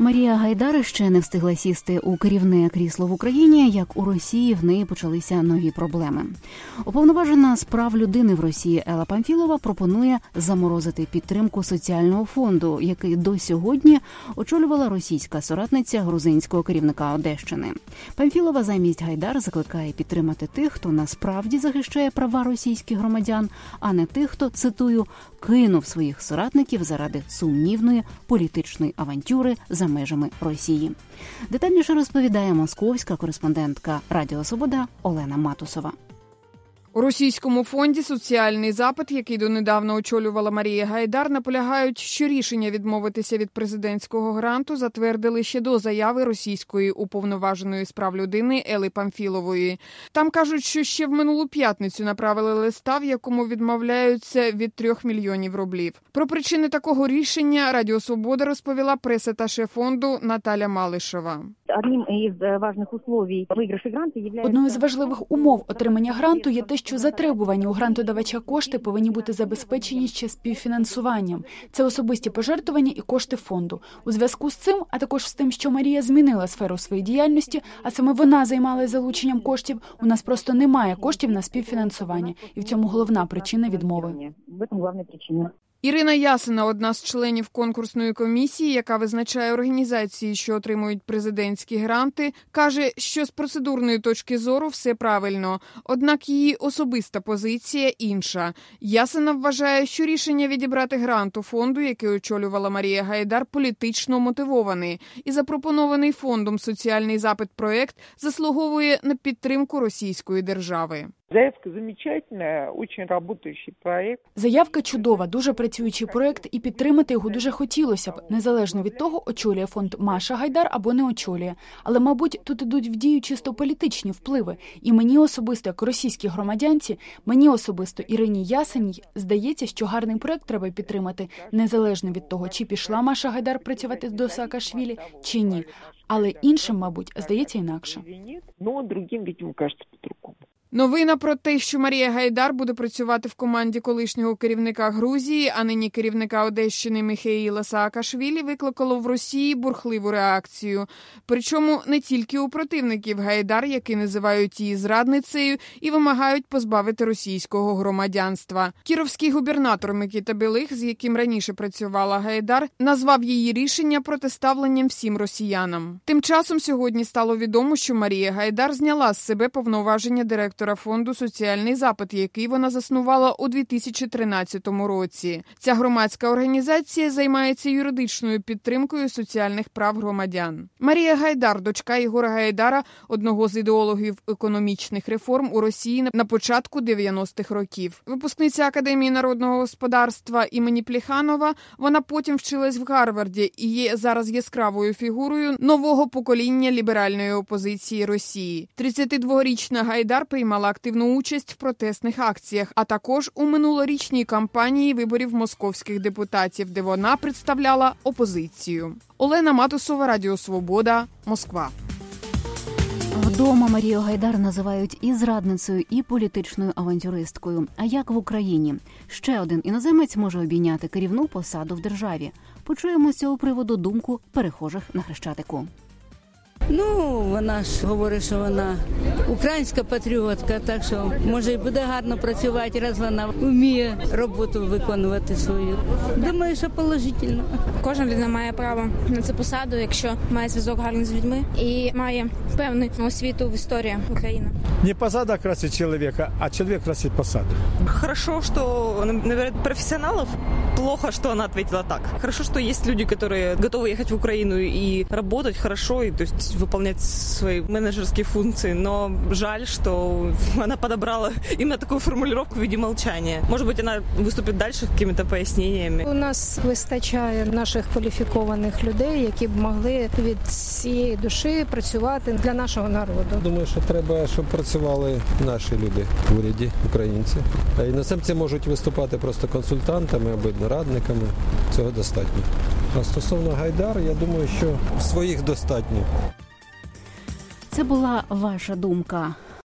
Марія Гайдар ще не встигла сісти у керівне крісло в Україні, як у Росії в неї почалися нові проблеми. Уповноважена з прав людини в Росії Елла Памфілова пропонує заморозити підтримку соціального фонду, який до сьогодні очолювала російська соратниця грузинського керівника Одещини. Памфілова замість Гайдар закликає підтримати тих, хто насправді захищає права російських громадян, а не тих, хто, цитую, кинув своїх соратників заради сумнівної політичної авантюри за межами Росії. Детальніше розповідає московська кореспондентка Радіо Свобода Олена Матусова. У російському фонді «Соціальний запит», який донедавна очолювала Марія Гайдар, наполягають, що рішення відмовитися від президентського гранту затвердили ще до заяви російської уповноваженої з прав людини Елли Памфілової. Там кажуть, що ще в минулу п'ятницю направили листа, в якому відмовляються від 3 мільйонів рублів. Про причини такого рішення Радіо Свобода розповіла прес-аташе фонду Наталя Малишева. Одною з важливих умов отримання гранту є те, що затребувані у грантодавача кошти повинні бути забезпечені ще співфінансуванням. Це особисті пожертвування і кошти фонду. У зв'язку з цим, а також з тим, що Марія змінила сферу своєї діяльності, а саме вона займалася залученням коштів, у нас просто немає коштів на співфінансування. І в цьому головна причина відмови. Ірина Ясина, одна з членів конкурсної комісії, яка визначає організації, що отримують президентські гранти, каже, що з процедурної точки зору все правильно. Однак її особиста позиція інша. Ясина вважає, що рішення відібрати грант у фонду, який очолювала Марія Гайдар, політично мотивований. І запропонований фондом «Соціальний запит» проект заслуговує на підтримку російської держави. Заявка замечательная, очень работающий проект. Заявка чудова, дуже працюючий проект, і підтримати його дуже хотілося б, незалежно від того, очолює фонд Маша Гайдар або не очолює. Але, мабуть, тут ідуть в дію чисто політичні впливи. І мені особисто, як російській громадянці, мені особисто Ірині Ясиній, здається, що гарний проект треба підтримати, незалежно від того, чи пішла Маша Гайдар працювати до Саакашвілі, чи ні. Але іншим, мабуть, здається інакше. Но другим, видимо, кажется по-другому. Новина про те, що Марія Гайдар буде працювати в команді колишнього керівника Грузії, а нині керівника Одещини Міхеїла Саакашвілі, викликало в Росії бурхливу реакцію. Причому не тільки у противників Гайдар, які називають її зрадницею і вимагають позбавити російського громадянства. Кіровський губернатор Микита Білих, з яким раніше працювала Гайдар, назвав її рішення протиставленням всім росіянам. Тим часом сьогодні стало відомо, що Марія Гайдар зняла з себе повноваження директора фонду «Соціальний запит», який вона заснувала у 2013 році. Ця громадська організація займається юридичною підтримкою соціальних прав громадян. Марія Гайдар, дочка Ігора Гайдара, одного з ідеологів економічних реформ у Росії на початку 90-х років. Випускниця Академії народного господарства імені Плеханова, вона потім вчилась в Гарварді і є зараз яскравою фігурою нового покоління ліберальної опозиції Росії. 32-річна Гайдар приймала активну участь в протестних акціях, а також у минулорічній кампанії виборів московських депутатів, де вона представляла опозицію. Олена Матусова, Радіо Свобода, Москва. Вдома Марію Гайдар називають і зрадницею, і політичною авантюристкою. А як в Україні? Ще один іноземець може обійняти керівну посаду в державі. Почуємо з цього приводу думку перехожих на Хрещатику. Вона ж говорить, що вона українська патріотка, так що, може, і буде гарно працювати, раз вона вміє роботу виконувати свою. Думаю, що положительно. Кожна людина має право на цю посаду, якщо має зв'язок гарний з людьми і має певну освіту в історії України. Не посада красить чоловіка, а чоловік красить посаду. Хорошо, что она набирает профессионалов. Плохо, что она ответила так. Хорошо, что есть люди, которые готовы ехать в Украину и работать хорошо, и то есть выполнять свои менеджерские функции. Но жаль, что она подобрала именно такую формулировку в виде молчания. Может быть, она выступит дальше какими-то пояснениями. У нас вистачає наших кваліфікованих людей, які б могли від цієї душі працювати для нашого народу. Думаю, що треба, щоб працювали наші люди в уряді, українці. А іноземці можуть виступати просто консультантами або радниками. Цього достатньо. А стосовно Гайдар, я думаю, що своїх достатньо. Це була ваша думка.